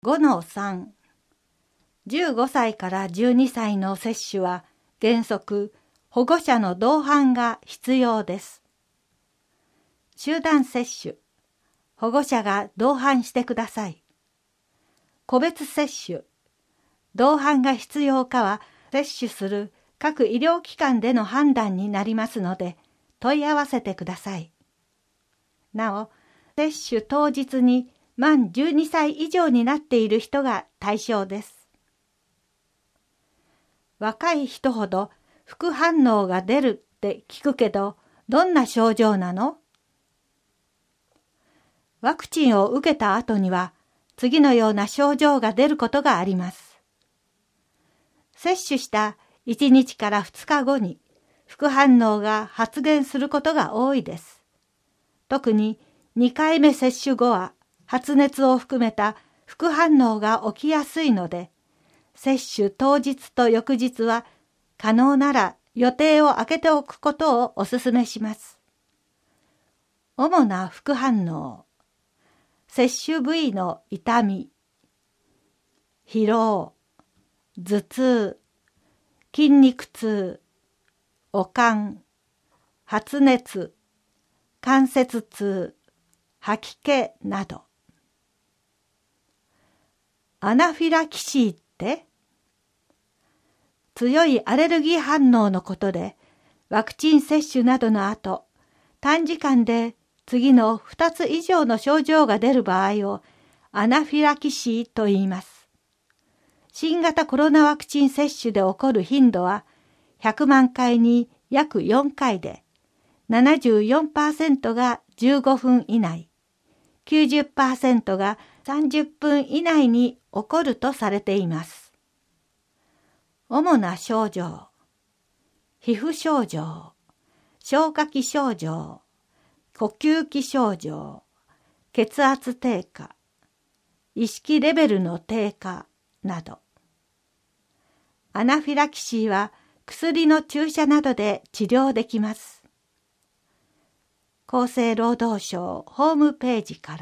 5-3 15歳から12歳の接種は原則保護者の同伴が必要です。集団接種、保護者が同伴してください。個別接種、同伴が必要かは接種する各医療機関での判断になりますので問い合わせてください。なお、接種当日に満12歳以上になっている人が対象です。若い人ほど副反応が出るって聞くけど、どんな症状なの？ワクチンを受けた後には次のような症状が出ることがあります。接種した1日から2日後に副反応が発現することが多いです。特に2回目接種後は発熱を含めた副反応が起きやすいので、接種当日と翌日は可能なら予定を空けておくことをお勧めします。主な副反応、接種部位の痛み、疲労、頭痛、筋肉痛、悪寒、発熱、関節痛、吐き気など。アナフィラキシーって強いアレルギー反応のことで、ワクチン接種などの後、短時間で次の2つ以上の症状が出る場合をアナフィラキシーと言います。新型コロナワクチン接種で起こる頻度は100万回に約4回で、74% が15分以内、90% が30分以内に起こるとされています。主な症状、皮膚症状、消化器症状、呼吸器症状、血圧低下、意識レベルの低下など。アナフィラキシーは薬の注射などで治療できます。厚生労働省ホームページから。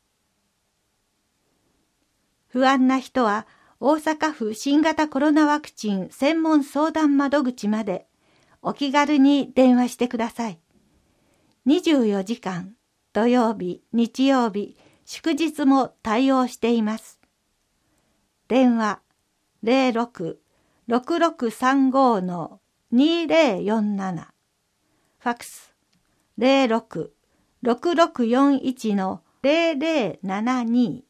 不安な人は大阪府新型コロナワクチン専門相談窓口までお気軽に電話してください。24時間、土曜日、日曜日、祝日も対応しています。電話06-6635-2047、ファクス06-6641-0072